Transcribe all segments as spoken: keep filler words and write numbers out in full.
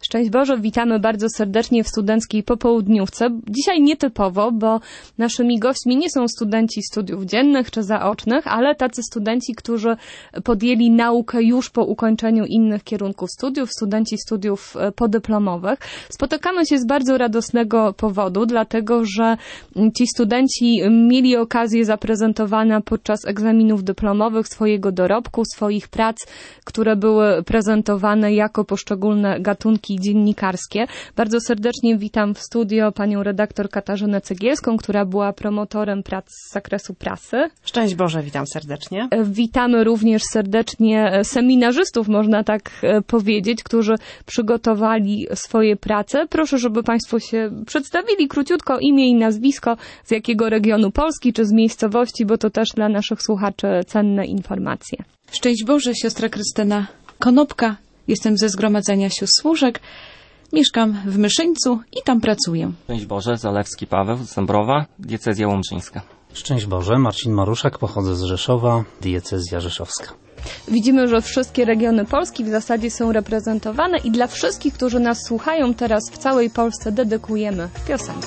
Szczęść Boże, witamy bardzo serdecznie w Studenckiej Popołudniówce. Dzisiaj nietypowo, bo naszymi gośćmi nie są studenci studiów dziennych czy zaocznych, ale tacy studenci, którzy podjęli naukę już po ukończeniu innych kierunków studiów, studenci studiów podyplomowych. Spotykamy się z bardzo radosnego powodu, dlatego że ci studenci mieli okazję zaprezentowania podczas egzaminów dyplomowych swojego dorobku, swoich prac, które były prezentowane jako poszczególne gatunki dziennikarskie. Bardzo serdecznie witam w studio panią redaktor Katarzynę Cegielską, która była promotorem prac z zakresu prasy. Szczęść Boże, witam serdecznie. Witamy również serdecznie seminarzystów, można tak powiedzieć, którzy przygotowali swoje prace. Proszę, żeby państwo się przedstawili króciutko, imię i nazwisko, z jakiego regionu Polski, czy z miejscowości, bo to też dla naszych słuchaczy cenne informacje. Szczęść Boże, siostra Krystyna Konopka. Jestem ze Zgromadzenia Sióstr Służek. Mieszkam w Myszyńcu i tam pracuję. Szczęść Boże, Zalewski Paweł z Dąbrowa, diecezja łomżyńska. Szczęść Boże, Marcin Maruszak, pochodzę z Rzeszowa, diecezja rzeszowska. Widzimy, że wszystkie regiony Polski w zasadzie są reprezentowane i dla wszystkich, którzy nas słuchają teraz w całej Polsce, dedykujemy piosenkę.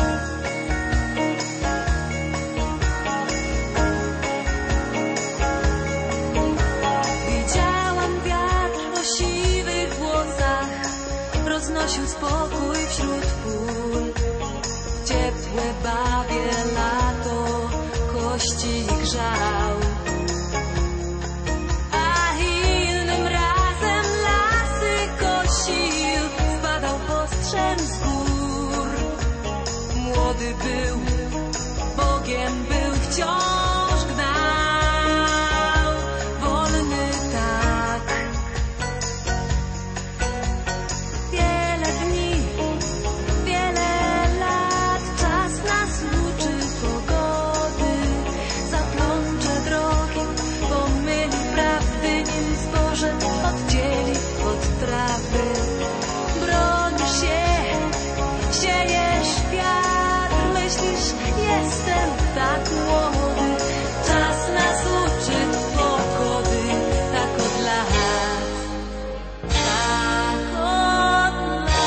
Roznosił spokój wśród pól, ciepłe bawie lato kości grzał, a innym razem lasy kosił, spadał postrzem z gór. Młody był, Bogiem był wciąż gnał, wolny tak. Wiele dni, wiele lat, czas nas uczy pogody, zaplącze drogi, pomyli prawdy, nim zboże oddzieli od trawy. Bronisz się, siejesz wiatr, myślisz, jestem tak młody, czas nas uczy pogody, tak od lat, tak od lat.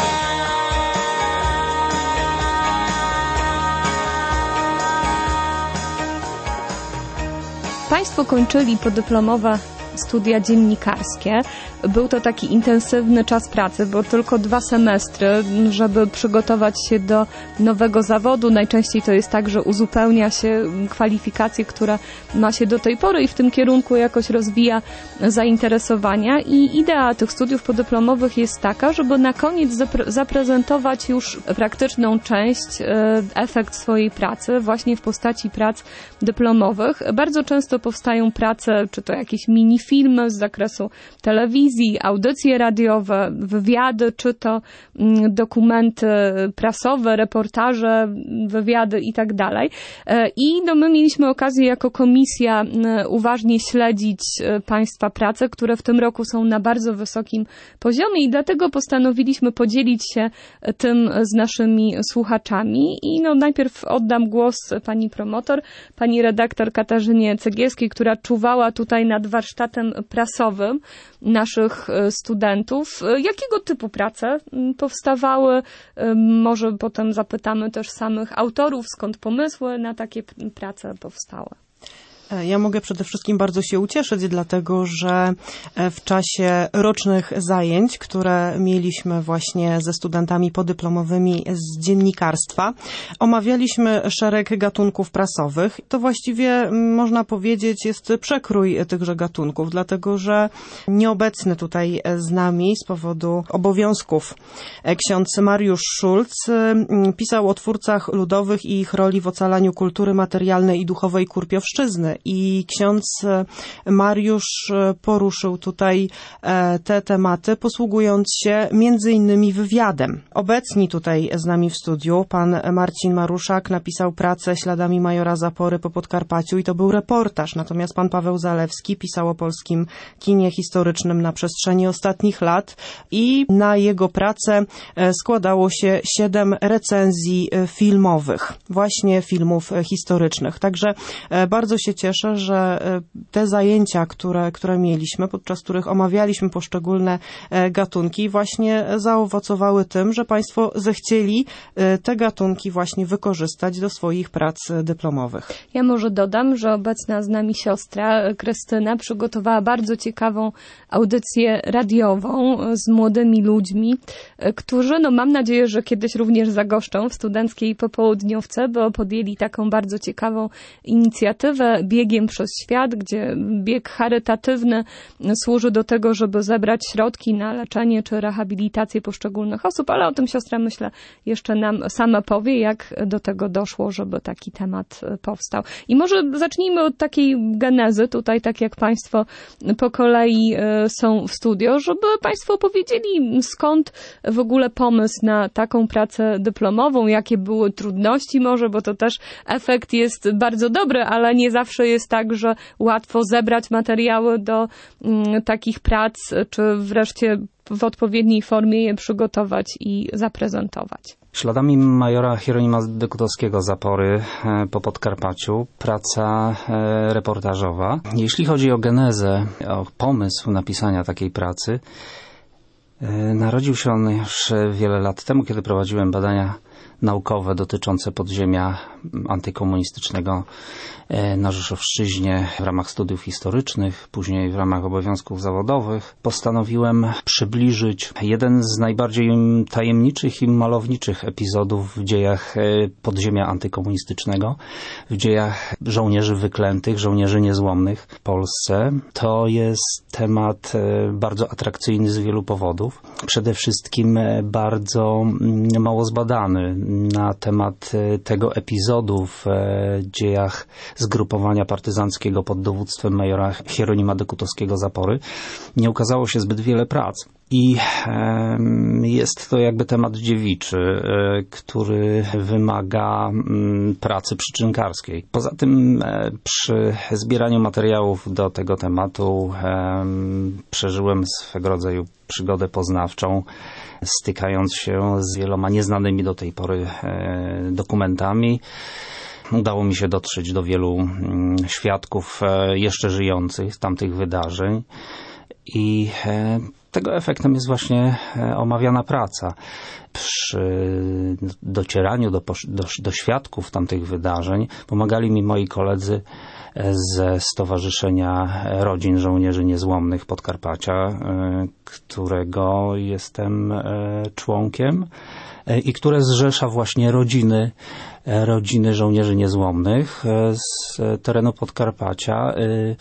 Państwo kończyli podyplomowe studia dziennikarskie. Był to taki intensywny czas pracy, bo tylko dwa semestry, żeby przygotować się do nowego zawodu. Najczęściej to jest tak, że uzupełnia się kwalifikacje, które ma się do tej pory i w tym kierunku jakoś rozwija zainteresowania. I idea tych studiów podyplomowych jest taka, żeby na koniec zapre- zaprezentować już praktyczną część, efekt swojej pracy właśnie w postaci prac dyplomowych. Bardzo często powstają prace, czy to jakieś minifilmy z zakresu telewizji, audycje radiowe, wywiady, czy to dokumenty prasowe, reportaże, wywiady i tak dalej. I no, my mieliśmy okazję jako komisja uważnie śledzić państwa prace, które w tym roku są na bardzo wysokim poziomie i dlatego postanowiliśmy podzielić się tym z naszymi słuchaczami. I no, najpierw oddam głos pani promotor, pani redaktor Katarzynie Cegielskiej, która czuwała tutaj nad warsztatem prasowym naszych studentów. Jakiego typu prace powstawały? Może potem zapytamy też samych autorów, skąd pomysły na takie prace powstały. Ja mogę przede wszystkim bardzo się ucieszyć, dlatego że w czasie rocznych zajęć, które mieliśmy właśnie ze studentami podyplomowymi z dziennikarstwa, omawialiśmy szereg gatunków prasowych. To właściwie, można powiedzieć, jest przekrój tychże gatunków, dlatego że nieobecny tutaj z nami z powodu obowiązków ksiądz Mariusz Szulc pisał o twórcach ludowych i ich roli w ocalaniu kultury materialnej i duchowej Kurpiowszczyzny. I ksiądz Mariusz poruszył tutaj te tematy, posługując się między innymi wywiadem. Obecni tutaj z nami w studiu pan Marcin Maruszak napisał pracę Śladami majora Zapory po Podkarpaciu i to był reportaż. Natomiast pan Paweł Zalewski pisał o polskim kinie historycznym na przestrzeni ostatnich lat i na jego pracę składało się siedem recenzji filmowych, właśnie filmów historycznych. Także bardzo się cieszę, cieszę, że te zajęcia, które, które mieliśmy, podczas których omawialiśmy poszczególne gatunki, właśnie zaowocowały tym, że Państwo zechcieli te gatunki właśnie wykorzystać do swoich prac dyplomowych. Ja może dodam, że obecna z nami siostra Krystyna przygotowała bardzo ciekawą audycję radiową z młodymi ludźmi, którzy, no mam nadzieję, że kiedyś również zagoszczą w studenckiej popołudniówce, bo podjęli taką bardzo ciekawą inicjatywę Biegiem przez świat, gdzie bieg charytatywny służy do tego, żeby zebrać środki na leczenie czy rehabilitację poszczególnych osób, ale o tym siostra, myślę, jeszcze nam sama powie, jak do tego doszło, żeby taki temat powstał. I może zacznijmy od takiej genezy, tutaj tak jak Państwo po kolei są w studio, żeby Państwo opowiedzieli, skąd w ogóle pomysł na taką pracę dyplomową, jakie były trudności może, bo to też efekt jest bardzo dobry, ale nie zawsze jest tak, że łatwo zebrać materiały do mm, takich prac, czy wreszcie w odpowiedniej formie je przygotować i zaprezentować. Śladami majora Hieronima Dekutowskiego Zapory po Podkarpaciu, praca reportażowa. Jeśli chodzi o genezę, o pomysł napisania takiej pracy, narodził się on już wiele lat temu, kiedy prowadziłem badania naukowe dotyczące podziemia antykomunistycznego na Rzeszowszczyźnie w ramach studiów historycznych, później w ramach obowiązków zawodowych. Postanowiłem przybliżyć jeden z najbardziej tajemniczych i malowniczych epizodów w dziejach podziemia antykomunistycznego, w dziejach żołnierzy wyklętych, żołnierzy niezłomnych w Polsce. To jest temat bardzo atrakcyjny z wielu powodów. Przede wszystkim bardzo mało zbadany. Na temat tego epizodu w dziejach zgrupowania partyzanckiego pod dowództwem majora Hieronima Dekutowskiego Zapory nie ukazało się zbyt wiele prac. I e, jest to jakby temat dziewiczy, e, który wymaga m, pracy przyczynkarskiej. Poza tym e, przy zbieraniu materiałów do tego tematu e, przeżyłem swego rodzaju przygodę poznawczą, stykając się z wieloma nieznanymi do tej pory e, dokumentami. Udało mi się dotrzeć do wielu m, świadków e, jeszcze żyjących z tamtych wydarzeń i e, tego efektem jest właśnie omawiana praca. Przy docieraniu do, do, do świadków tamtych wydarzeń pomagali mi moi koledzy ze Stowarzyszenia Rodzin Żołnierzy Niezłomnych Podkarpacia, którego jestem członkiem i które zrzesza właśnie rodziny rodziny żołnierzy niezłomnych z terenu Podkarpacia,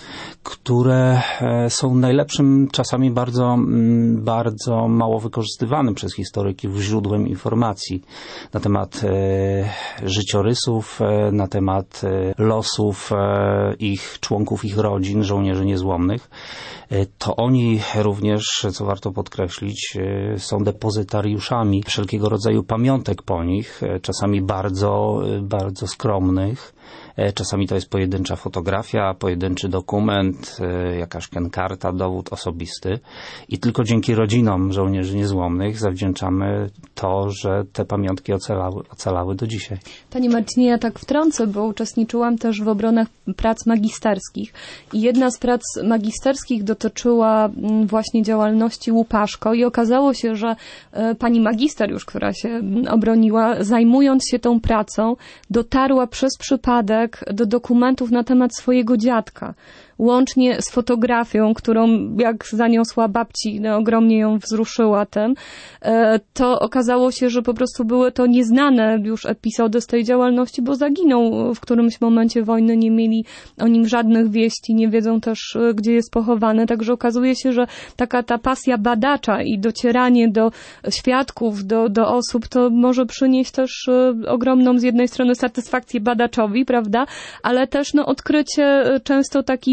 które są najlepszym, czasami bardzo, bardzo mało wykorzystywanym przez historyków źródłem informacji na temat życiorysów, na temat losów ich członków, ich rodzin, żołnierzy niezłomnych. To oni również, co warto podkreślić, są depozytariuszami wszelkiego rodzaju pamiątek po nich, czasami bardzo, bardzo skromnych. Czasami to jest pojedyncza fotografia, pojedynczy dokument, jakaś karta, dowód osobisty. I tylko dzięki rodzinom żołnierzy niezłomnych zawdzięczamy to, że te pamiątki ocalały, ocalały do dzisiaj. Panie Marcinie, ja tak wtrącę, bo uczestniczyłam też w obronach prac magisterskich. I jedna z prac magisterskich dotyczyła właśnie działalności Łupaszko i okazało się, że pani magister już, która się obroniła, zajmując się tą pracą, dotarła przez przypadek do dokumentów na temat swojego dziadka. Łącznie z fotografią, którą jak zaniosła babci, no, ogromnie ją wzruszyła tym, to okazało się, że po prostu były to nieznane już epizody z tej działalności, bo zaginął w którymś momencie wojny, nie mieli o nim żadnych wieści, nie wiedzą też, gdzie jest pochowany, także okazuje się, że taka ta pasja badacza i docieranie do świadków, do, do osób, to może przynieść też ogromną z jednej strony satysfakcję badaczowi, prawda, ale też no, odkrycie często takich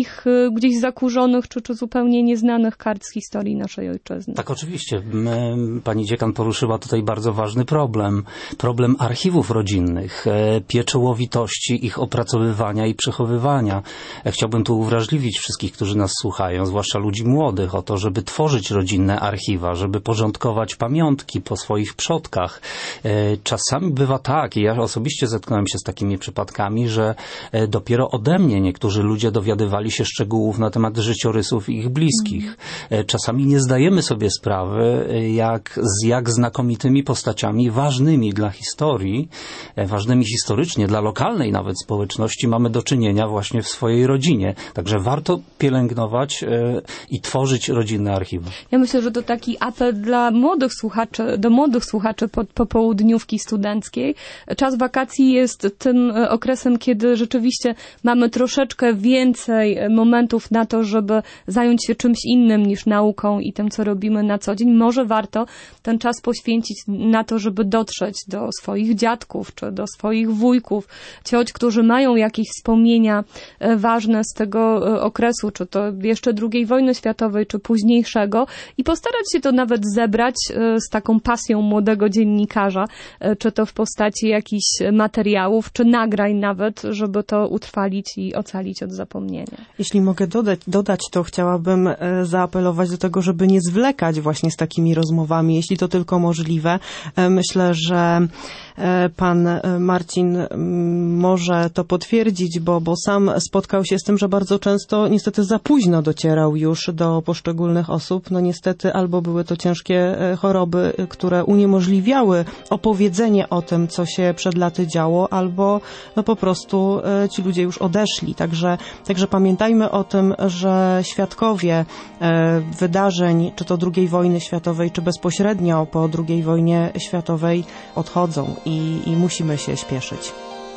takich gdzieś zakurzonych, czy, czy zupełnie nieznanych kart z historii naszej ojczyzny. Tak, oczywiście. Pani dziekan poruszyła tutaj bardzo ważny problem. Problem archiwów rodzinnych, pieczołowitości ich opracowywania i przechowywania. Chciałbym tu uwrażliwić wszystkich, którzy nas słuchają, zwłaszcza ludzi młodych, o to, żeby tworzyć rodzinne archiwa, żeby porządkować pamiątki po swoich przodkach. Czasami bywa tak, i ja osobiście zetknąłem się z takimi przypadkami, że dopiero ode mnie niektórzy ludzie dowiadywali się szczegółów na temat życiorysów ich bliskich. Czasami nie zdajemy sobie sprawy, jak, z jak znakomitymi postaciami, ważnymi dla historii, ważnymi historycznie, dla lokalnej nawet społeczności mamy do czynienia właśnie w swojej rodzinie. Także warto pielęgnować i tworzyć rodzinne archiwa. Ja myślę, że to taki apel dla młodych słuchaczy, do młodych słuchaczy po, popołudniówki studenckiej. Czas wakacji jest tym okresem, kiedy rzeczywiście mamy troszeczkę więcej momentów na to, żeby zająć się czymś innym niż nauką i tym, co robimy na co dzień. Może warto ten czas poświęcić na to, żeby dotrzeć do swoich dziadków, czy do swoich wujków, cioć, którzy mają jakieś wspomnienia ważne z tego okresu, czy to jeszcze drugiej wojny światowej, czy późniejszego i postarać się to nawet zebrać z taką pasją młodego dziennikarza, czy to w postaci jakichś materiałów, czy nagrań nawet, żeby to utrwalić i ocalić od zapomnienia. Jeśli mogę dodać, dodać, to chciałabym zaapelować do tego, żeby nie zwlekać właśnie z takimi rozmowami, jeśli to tylko możliwe. Myślę, że pan Marcin może to potwierdzić, bo, bo sam spotkał się z tym, że bardzo często niestety za późno docierał już do poszczególnych osób. No niestety albo były to ciężkie choroby, które uniemożliwiały opowiedzenie o tym, co się przed laty działo, albo no po prostu ci ludzie już odeszli. Także, także pamiętajmy o tym, że świadkowie wydarzeń, czy to drugiej wojny światowej, czy bezpośrednio po drugiej wojnie światowej odchodzą i, i musimy się śpieszyć.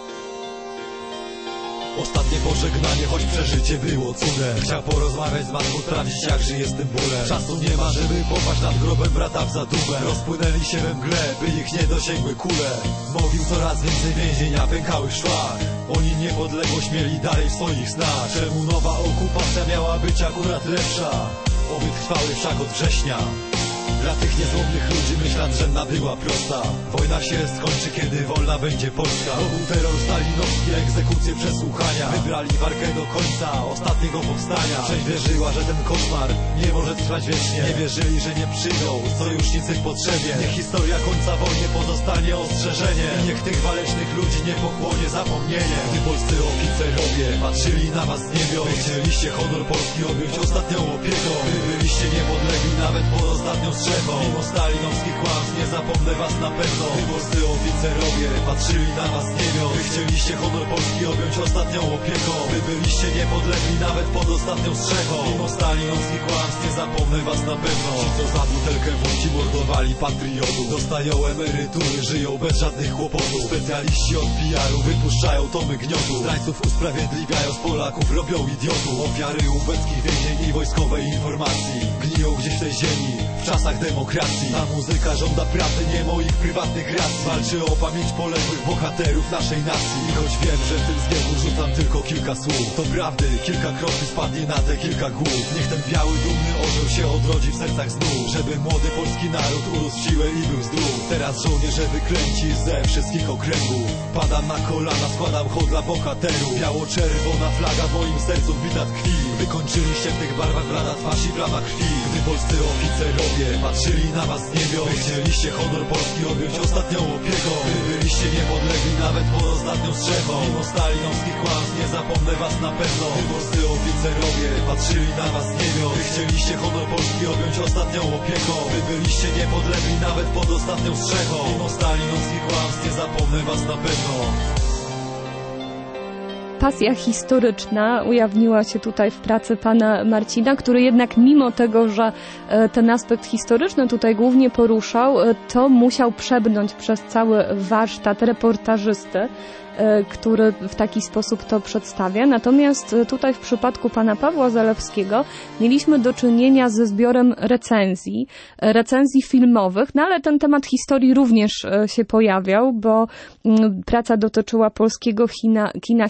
Ostatnie pożegnanie, choć przeżycie było cudem. Chciał porozmawiać z matką, sprawdzić jak żyje z tym bólem. Czasu nie ma, żeby popaść nad grobem brata w zadumę. Rozpłynęli się we mgle, by ich nie dosięgły kule. Mogił coraz więcej więzienia, pękały w szwach. Oni niepodległość mieli dalej w swoich snach. Czemu nowa okupacja miała być akurat lepsza? Oby trwały wszak od września. Dla tych niezłomnych ludzi myśl nadrzędna była prosta. Wojna się skończy, kiedy wolna będzie Polska. To był terror stalinowski, egzekucje, przesłuchania. Wybrali walkę do końca, ostatniego powstania. Część wierzyła, że ten koszmar nie może trwać wiecznie. Nie wierzyli, że nie przyjdą sojusznicy w potrzebie. Niech historia końca wojny pozostanie ostrzeżenie. I niech tych walecznych ludzi nie pochłonie zapomnienie. Gdy polscy oficerowie patrzyli na was z niebios, wy chcieliście honor Polski objąć ostatnią opieką. Wy byliście niepodlegli nawet pod ostatnią strzechą. Mimo stalinowskich kłamstw nie zapomnę was na pewno. Wy polscy oficerowie patrzyli na was z niebios. Wy chcieliście honor Polski objąć ostatnią opieką. Wy byliście niepodlegli nawet pod ostatnią strzechą. Mimo stalinowskich kłamstw nie zapomnę was na pewno. Ci co za butelkę wódki mordowali patriotów, dostają emerytury, żyją bez żadnych kłopotów. Specjaliści od P R-u wypuszczają tomy gniotu. Zdrajców usprawiedliwiają, z Polaków robią idiotów. Ofiary ubeckich więzień i wojskowej informacji gniją gdzieś w tej ziemi w czasach demokracji. Ta muzyka żąda prawdy, nie moich prywatnych racji. Walczy o pamięć poległych bohaterów naszej nacji. I choć wiem, że w tym zbiegu rzucam tylko kilka słów, to prawdy, kilka kropli spadnie na te kilka głów. Niech ten biały, dumny orzeł się odrodzi w sercach znów, żeby młody polski naród urósł w siłę i był zdrów. Teraz żołnierze wyklęci ze wszystkich okręgów, padam na kolana, składam hołd dla bohaterów. Biało-czerwona flaga w moim sercu wbita tkwi. Wykończyliście w tych barwach blada twarz i plama krwi. Gdy polscy oficerowie patrzyli na was z niebios, wy chcieliście honor Polski objąć ostatnią opieką. Wy byliście niepodlegli nawet pod ostatnią strzechą. Mimo stalinowskich kłamstw nie zapomnę was na pewno. Wy polscy oficerowie patrzyli na was z niebios, wy chcieliście honor Polski objąć ostatnią opieką. Wy byliście niepodlegli nawet pod ostatnią strzechą. Mimo stalinowskich kłamstw nie zapomnę was na pewno. Pasja historyczna ujawniła się tutaj w pracy pana Marcina, który jednak mimo tego, że ten aspekt historyczny tutaj głównie poruszał, to musiał przebrnąć przez cały warsztat reportażysty, który w taki sposób to przedstawia. Natomiast tutaj w przypadku pana Pawła Zalewskiego mieliśmy do czynienia ze zbiorem recenzji, recenzji filmowych, no ale ten temat historii również się pojawiał, bo praca dotyczyła polskiego kina, kina historycznego,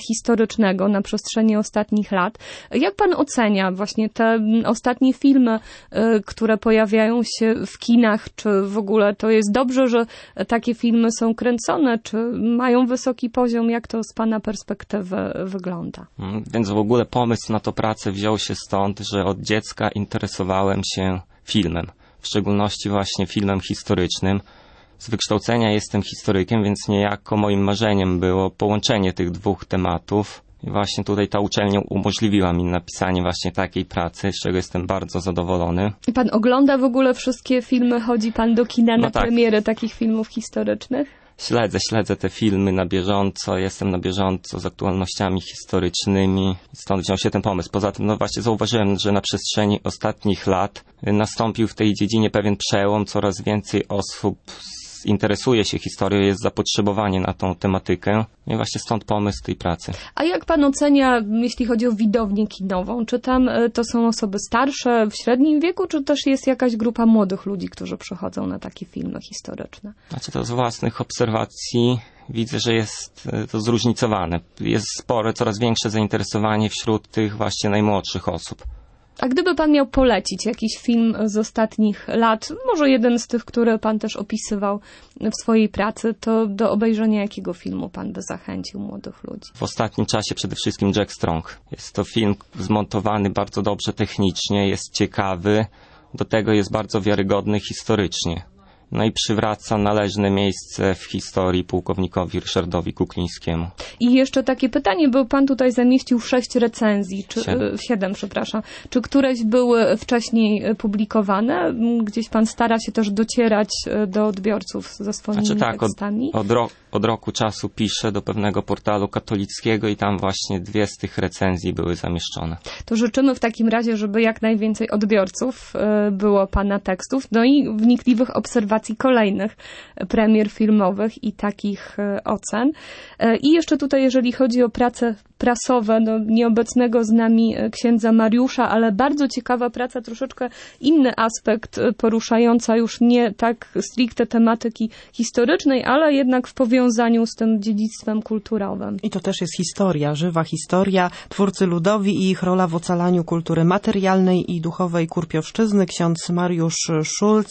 historycznego na przestrzeni ostatnich lat. Jak pan ocenia właśnie te ostatnie filmy, które pojawiają się w kinach? Czy w ogóle to jest dobrze, że takie filmy są kręcone? Czy mają wysoki poziom? Jak to z pana perspektywy wygląda? Więc w ogóle pomysł na tę pracę wziął się stąd, że od dziecka interesowałem się filmem. W szczególności właśnie filmem historycznym. Z wykształcenia jestem historykiem, więc niejako moim marzeniem było połączenie tych dwóch tematów. I właśnie tutaj ta uczelnia umożliwiła mi napisanie właśnie takiej pracy, z czego jestem bardzo zadowolony. I pan ogląda w ogóle wszystkie filmy? Chodzi pan do kina na no tak. premiery takich filmów historycznych? Śledzę, śledzę te filmy na bieżąco, jestem na bieżąco z aktualnościami historycznymi. Stąd wziął się ten pomysł. Poza tym, no właśnie zauważyłem, że na przestrzeni ostatnich lat nastąpił w tej dziedzinie pewien przełom. Coraz więcej osób interesuje się historią, jest zapotrzebowanie na tą tematykę. I właśnie stąd pomysł tej pracy. A jak pan ocenia, jeśli chodzi o widownię kinową? Czy tam to są osoby starsze, w średnim wieku, czy też jest jakaś grupa młodych ludzi, którzy przychodzą na takie filmy historyczne? Znaczy to z własnych obserwacji widzę, że jest to zróżnicowane. Jest spore, coraz większe zainteresowanie wśród tych właśnie najmłodszych osób. A gdyby pan miał polecić jakiś film z ostatnich lat, może jeden z tych, które pan też opisywał w swojej pracy, to do obejrzenia jakiego filmu pan by zachęcił młodych ludzi? W ostatnim czasie przede wszystkim Jack Strong. Jest to film zmontowany bardzo dobrze technicznie, jest ciekawy, do tego jest bardzo wiarygodny historycznie. No i przywraca należne miejsce w historii pułkownikowi Ryszardowi Kuklińskiemu. I jeszcze takie pytanie, bo pan tutaj zamieścił sześć recenzji, czy siedem, siedem przepraszam. Czy któreś były wcześniej publikowane? Gdzieś pan stara się też docierać do odbiorców ze swoimi znaczy, tak, tekstami? Od, od, ro, od roku czasu piszę do pewnego portalu katolickiego i tam właśnie dwie z tych recenzji były zamieszczone. To życzymy w takim razie, żeby jak najwięcej odbiorców było pana tekstów, no i wnikliwych obserwacji kolejnych premier filmowych i takich ocen. I jeszcze tutaj, jeżeli chodzi o prace prasowe, no nieobecnego z nami księdza Mariusza, ale bardzo ciekawa praca, troszeczkę inny aspekt, poruszająca już nie tak stricte tematyki historycznej, ale jednak w powiązaniu z tym dziedzictwem kulturowym. I to też jest historia, żywa historia, twórcy ludowi i ich rola w ocalaniu kultury materialnej i duchowej Kurpiowszczyzny. Ksiądz Mariusz Szulc,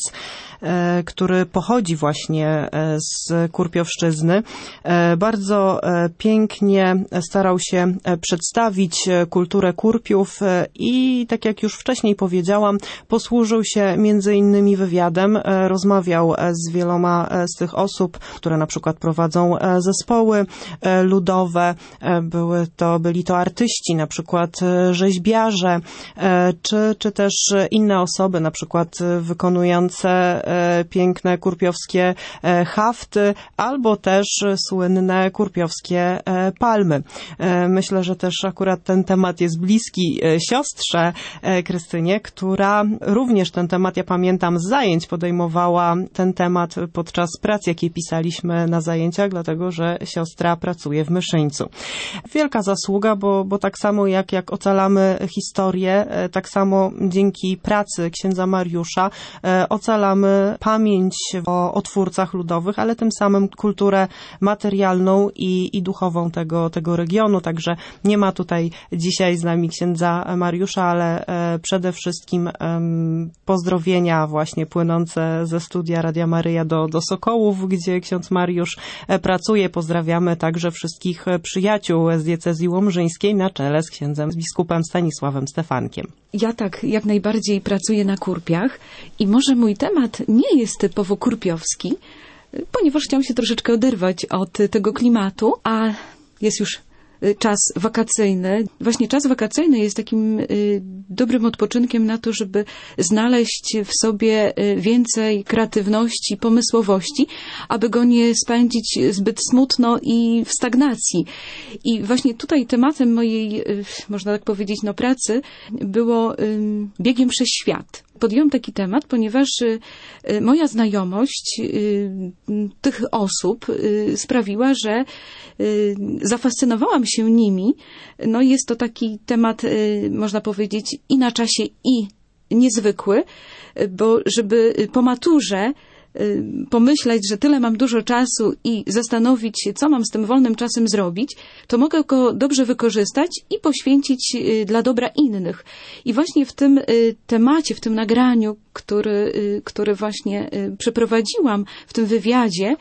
który pochodzi właśnie z Kurpiowszczyzny, bardzo pięknie starał się przedstawić kulturę Kurpiów i, tak jak już wcześniej powiedziałam, posłużył się między innymi wywiadem, rozmawiał z wieloma z tych osób, które na przykład prowadzą zespoły ludowe, były to, byli to artyści, na przykład rzeźbiarze, czy, czy też inne osoby, na przykład wykonujące piękne kurpiowskie hafty, albo też słynne kurpiowskie palmy. Myślę, że też akurat ten temat jest bliski siostrze Krystynie, która również ten temat, ja pamiętam, z zajęć podejmowała ten temat podczas prac, jakie pisaliśmy na zajęciach, dlatego że siostra pracuje w Myszyńcu. Wielka zasługa, bo, bo tak samo jak, jak ocalamy historię, tak samo dzięki pracy księdza Mariusza ocalamy pamięć o, o twórcach ludowych, ale tym samym kulturę materialną i, i duchową tego, tego regionu. Także nie ma tutaj dzisiaj z nami księdza Mariusza, ale e, przede wszystkim e, pozdrowienia właśnie płynące ze studia Radia Maryja do, do Sokołów, gdzie ksiądz Mariusz e, pracuje. Pozdrawiamy także wszystkich przyjaciół z diecezji łomżyńskiej na czele z księdzem z biskupem Stanisławem Stefankiem. Ja tak jak najbardziej pracuję na Kurpiach i może mój temat nie jest typowo kurpiowski, ponieważ chciałam się troszeczkę oderwać od tego klimatu, a jest już czas wakacyjny. Właśnie czas wakacyjny jest takim y, dobrym odpoczynkiem na to, żeby znaleźć w sobie y, więcej kreatywności, pomysłowości, aby go nie spędzić zbyt smutno i w stagnacji. I właśnie tutaj tematem mojej, y, można tak powiedzieć, no pracy było y, biegiem przez świat. Podjąłem taki temat, ponieważ y, moja znajomość y, tych osób y, sprawiła, że y, zafascynowałam się nimi. No i jest to taki temat, y, można powiedzieć, i na czasie, i niezwykły, bo żeby po maturze pomyśleć, że tyle mam dużo czasu i zastanowić się, co mam z tym wolnym czasem zrobić, to mogę go dobrze wykorzystać i poświęcić dla dobra innych. I właśnie w tym temacie, w tym nagraniu, który, który właśnie przeprowadziłam w tym wywiadzie,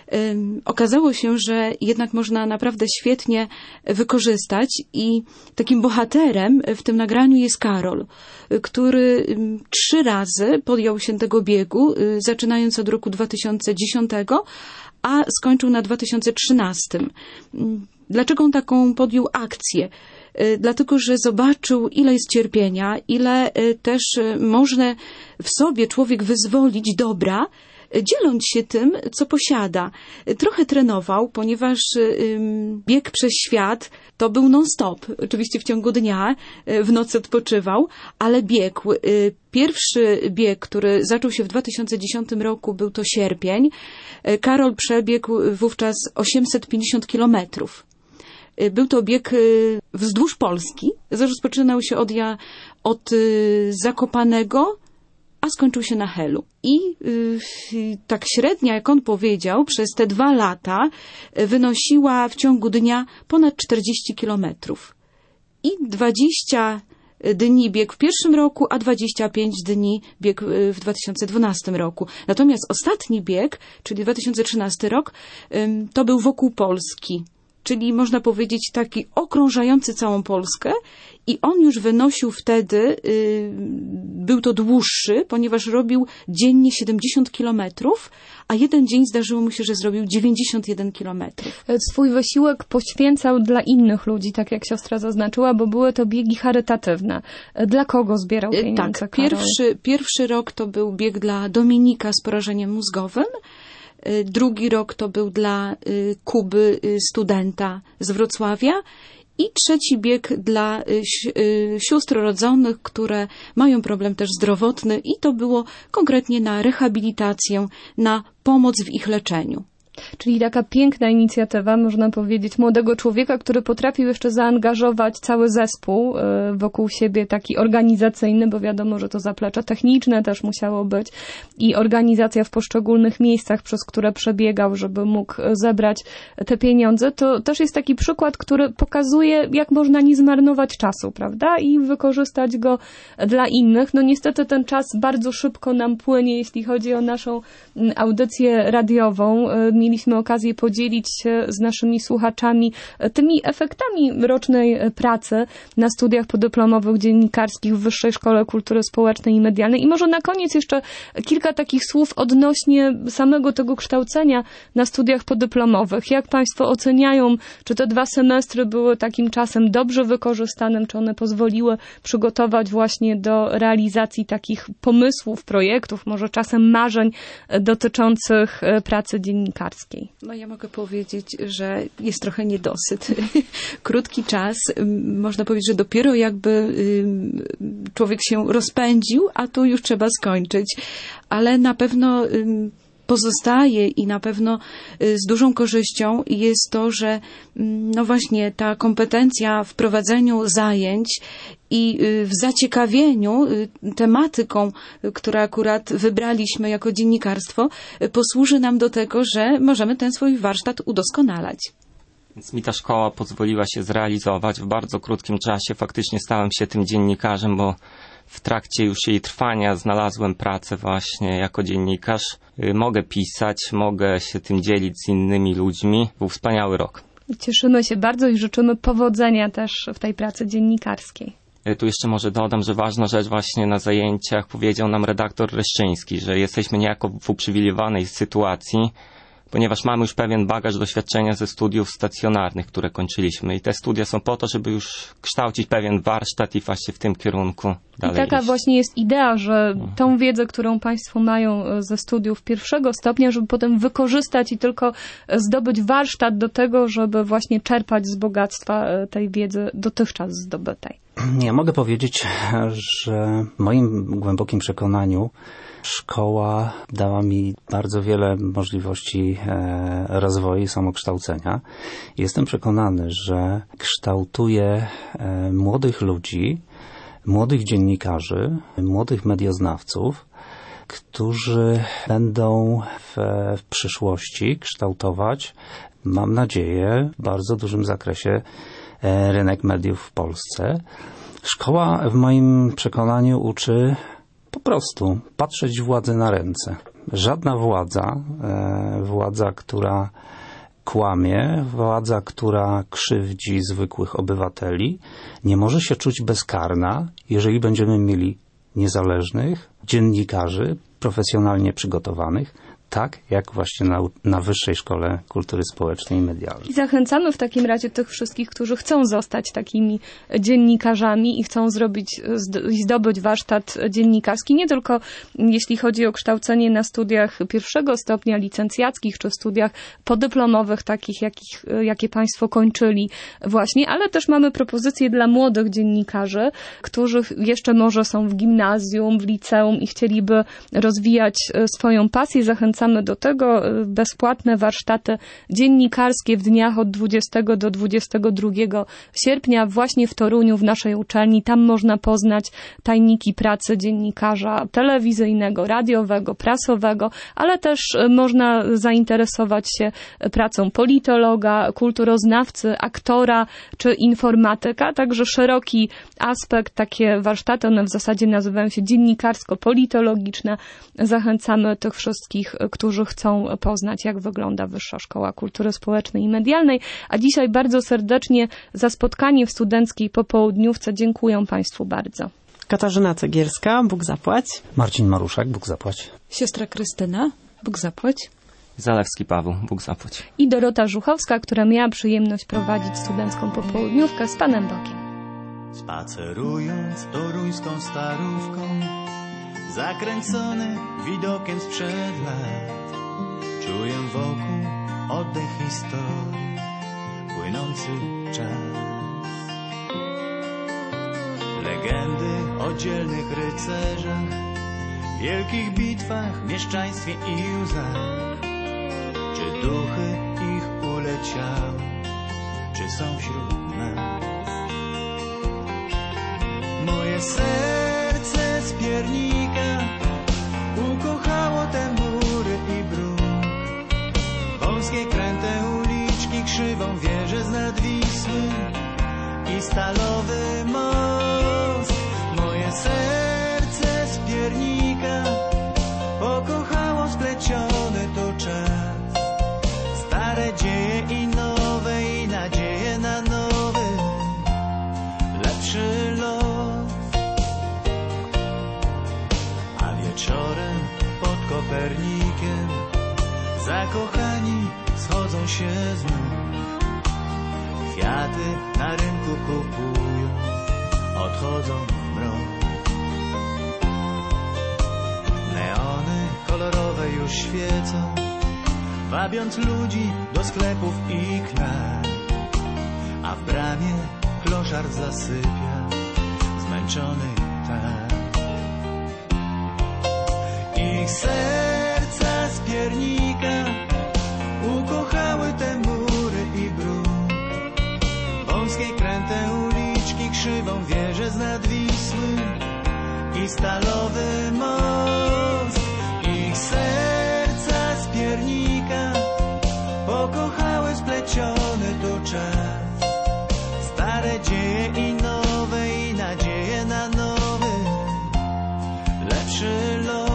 okazało się, że jednak można naprawdę świetnie wykorzystać i takim bohaterem w tym nagraniu jest Karol, który trzy razy podjął się tego biegu, zaczynając od roku dwa tysiące dziesiątego, a skończył na dwa tysiące trzynastym. Dlaczego on taką podjął akcję? Dlatego, że zobaczył, ile jest cierpienia, ile też można w sobie człowiek wyzwolić dobra, dzieląc się tym, co posiada. Trochę trenował, ponieważ bieg przez świat to był non-stop. Oczywiście w ciągu dnia, w nocy odpoczywał, ale biegł. Pierwszy bieg, który zaczął się w dwa tysiące dziesiątym roku, był to sierpień. Karol przebiegł wówczas osiemset pięćdziesiąt kilometrów. Był to bieg wzdłuż Polski. Rozpoczynał się od, ja, od Zakopanego, a skończył się na Helu. I yy, tak średnia, jak on powiedział, przez te dwa lata wynosiła w ciągu dnia ponad czterdzieści kilometrów. I dwadzieścia dni biegł w pierwszym roku, a dwadzieścia pięć dni biegł w dwa tysiące dwunastym roku. Natomiast ostatni bieg, czyli dwa tysiące trzynasty rok, yy, to był wokół Polski. Czyli można powiedzieć taki okrążający całą Polskę i on już wynosił wtedy, yy, był to dłuższy, ponieważ robił dziennie siedemdziesiąt kilometrów, a jeden dzień zdarzyło mu się, że zrobił dziewięćdziesiąt jeden kilometrów. Swój wysiłek poświęcał dla innych ludzi, tak jak siostra zaznaczyła, bo były to biegi charytatywne. Dla kogo zbierał pieniądze? Tak, pierwszy, pierwszy rok to był bieg dla Dominika z porażeniem mózgowym. Drugi rok to był dla Kuby, studenta z Wrocławia. I trzeci bieg dla sióstr rodzonych, które mają problem też zdrowotny i to było konkretnie na rehabilitację, na pomoc w ich leczeniu. Czyli taka piękna inicjatywa, można powiedzieć, młodego człowieka, który potrafił jeszcze zaangażować cały zespół wokół siebie, taki organizacyjny, bo wiadomo, że to zaplecze techniczne też musiało być i organizacja w poszczególnych miejscach, przez które przebiegał, żeby mógł zebrać te pieniądze. To też jest taki przykład, który pokazuje, jak można nie zmarnować czasu, prawda? I wykorzystać go dla innych. No niestety ten czas bardzo szybko nam płynie, jeśli chodzi o naszą audycję radiową. Mieliśmy okazję podzielić się z naszymi słuchaczami tymi efektami rocznej pracy na studiach podyplomowych dziennikarskich w Wyższej Szkole Kultury Społecznej i Medialnej. I może na koniec jeszcze kilka takich słów odnośnie samego tego kształcenia na studiach podyplomowych. Jak Państwo oceniają, czy te dwa semestry były takim czasem dobrze wykorzystanym, czy one pozwoliły przygotować właśnie do realizacji takich pomysłów, projektów, może czasem marzeń dotyczących pracy dziennikarskiej? No ja mogę powiedzieć, że jest trochę niedosyt. Krótki czas, można powiedzieć, że dopiero jakby człowiek się rozpędził, a tu już trzeba skończyć. Ale na pewno pozostaje i na pewno z dużą korzyścią jest to, że no właśnie ta kompetencja w prowadzeniu zajęć i w zaciekawieniu tematyką, którą akurat wybraliśmy jako dziennikarstwo, posłuży nam do tego, że możemy ten swój warsztat udoskonalać. Więc mi ta szkoła pozwoliła się zrealizować w bardzo krótkim czasie. Faktycznie stałem się tym dziennikarzem, bo w trakcie już jej trwania znalazłem pracę właśnie jako dziennikarz. Mogę pisać, mogę się tym dzielić z innymi ludźmi. Był wspaniały rok. Cieszymy się bardzo i życzymy powodzenia też w tej pracy dziennikarskiej. Tu jeszcze może dodam, że ważna rzecz właśnie na zajęciach powiedział nam redaktor Reszczyński, że jesteśmy niejako w uprzywilejowanej sytuacji, ponieważ mamy już pewien bagaż doświadczenia ze studiów stacjonarnych, które kończyliśmy. I te studia są po to, żeby już kształcić pewien warsztat i właśnie w tym kierunku dalej I taka iść. właśnie jest idea, że tą wiedzę, którą Państwo mają ze studiów pierwszego stopnia, żeby potem wykorzystać i tylko zdobyć warsztat do tego, żeby właśnie czerpać z bogactwa tej wiedzy dotychczas zdobytej. Ja mogę powiedzieć, że w moim głębokim przekonaniu szkoła dała mi bardzo wiele możliwości rozwoju i samokształcenia. Jestem przekonany, że kształtuje młodych ludzi, młodych dziennikarzy, młodych medioznawców którzy będą w, w przyszłości kształtować, mam nadzieję, w bardzo dużym zakresie rynek mediów w Polsce. Szkoła w moim przekonaniu uczy po prostu patrzeć władzy na ręce. Żadna władza, władza, która kłamie, władza, która krzywdzi zwykłych obywateli, nie może się czuć bezkarna, jeżeli będziemy mieli niezależnych dziennikarzy, profesjonalnie przygotowanych, tak jak właśnie na, na Wyższej Szkole Kultury Społecznej i Medialnej. I zachęcamy w takim razie tych wszystkich, którzy chcą zostać takimi dziennikarzami i chcą zrobić i zdobyć warsztat dziennikarski, nie tylko jeśli chodzi o kształcenie na studiach pierwszego stopnia licencjackich czy studiach podyplomowych, takich jakich, jakie Państwo kończyli właśnie, ale też mamy propozycje dla młodych dziennikarzy, którzy jeszcze może są w gimnazjum, w liceum i chcieliby rozwijać swoją pasję. Zachęcamy do tego bezpłatne warsztaty dziennikarskie w dniach od dwudziestego do dwudziestego drugiego sierpnia właśnie w Toruniu, w naszej uczelni. Tam można poznać tajniki pracy dziennikarza telewizyjnego, radiowego, prasowego, ale też można zainteresować się pracą politologa, kulturoznawcy, aktora czy informatyka. Także szeroki aspekt, takie warsztaty, one w zasadzie nazywają się dziennikarsko-politologiczne. Zachęcamy tych wszystkich, którzy chcą poznać, jak wygląda Wyższa Szkoła Kultury Społecznej i Medialnej. A dzisiaj bardzo serdecznie za spotkanie w studenckiej popołudniówce dziękuję Państwu bardzo. Katarzyna Cegierska, Bóg zapłać. Marcin Maruszak, Bóg zapłać. Siostra Krystyna, Bóg zapłać. Zalewski Paweł, Bóg zapłać. I Dorota Żuchowska, która miała przyjemność prowadzić studencką popołudniówkę z Panem Bogiem. Spacerując toruńską starówką, zakręcony widokiem sprzed lat, czuję wokół oddech historii, płynący czas. Legendy o dzielnych rycerzach, wielkich bitwach, mieszczaństwie i łzach. Czy duchy ich uleciały, czy są wśród nas? Moje serce z piernika ukochało te mury i bruk, wąskie kręte uliczki, krzywą wieżę z nad Wisły i stalowy most. Moje serce z piernika pokochało spleciony to czas, stare dzieje i nowe, i nadzieje na nowy, lepszy los. Wieczorem pod Kopernikiem zakochani schodzą się znów, kwiaty na rynku kupują, odchodzą w mrok. Neony kolorowe już świecą, wabiąc ludzi do sklepów i knajp, a w bramie kloszar zasypia, zmęczony tak. Ich serca z piernika ukochały te mury i bruk, wąskie kręte uliczki, krzywą wieżę z nad Wisły i stalowy most. Ich serca z piernika pokochały spleciony tu czas, stare dzieje i nowe, i nadzieje na nowy, lepszy los.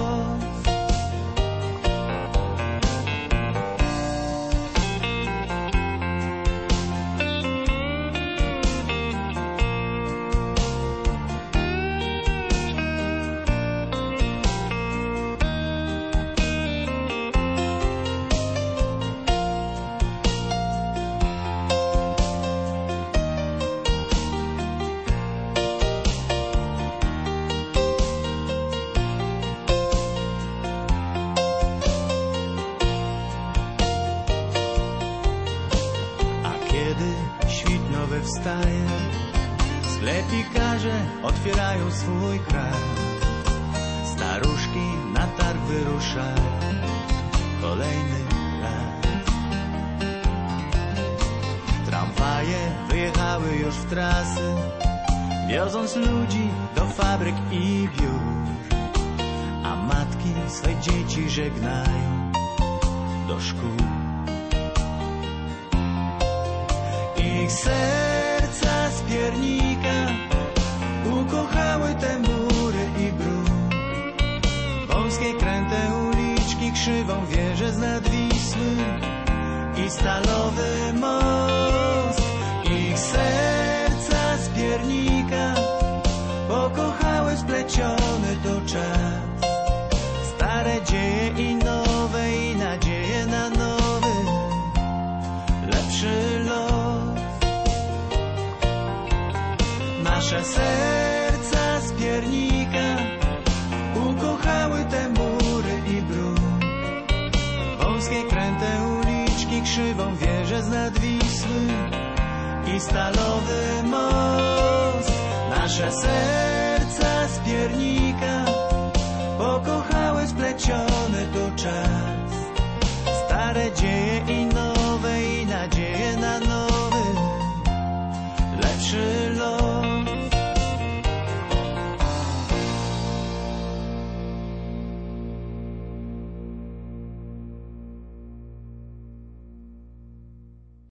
Wstaje, sklepikarze otwierają swój kraj, staruszki na targ wyruszają, kolejny raz. Tramwaje wyjechały już w trasy, wioząc ludzi do fabryk i biur, a matki matki swe dzieci żegnają do szkół. Ich serca z piernika ukochały te mury i bruk, wąskie kręte uliczki, krzywą wieżę z nad Wisły i stalowy most. Ich serca z piernika pokochały spleciony to czas, stare dzieje i nowe, i nadzieje na nowy, lepszy los. Nasze serca z piernika ukochały te mury i bruk, wąskie kręte uliczki, krzywą wieżę z nad Wisły i stalowy most. Nasze serca z piernika pokochały spleciony to czas, stare dzieje i nowe,